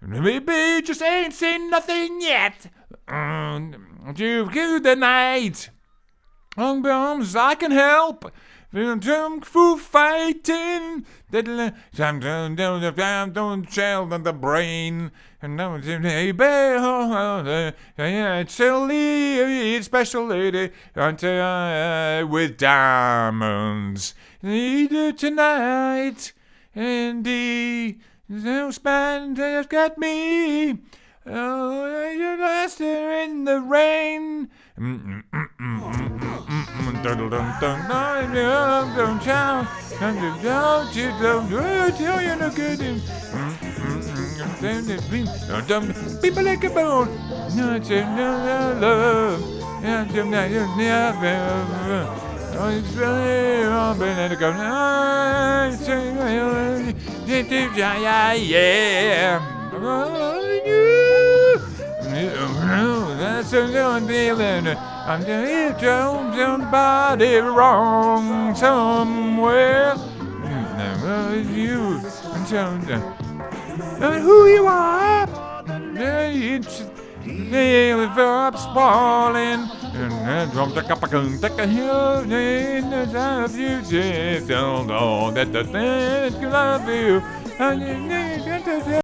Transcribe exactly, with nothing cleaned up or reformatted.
Maybe just ain't seen nothing yet. Um, you good the night. Long bombs I can help. Kung fu fighting. Don't don't don't don't shell on the brain. And now baby, it's silly, it's special lady with diamonds. Need it tonight, and the no span has got me. Oh, you're lost there in the rain. Don't tell, don't you don't tell you no good. People like a bone, no, no love, never. Oh, it's really wrong, but let it go. Yeah, yeah. That's a little feeling. I'm just somebody wrong somewhere. You and who you are. It's the verbs falling. And from the Capacun, take a hill in the future. Don't know that the thing love you. And you need to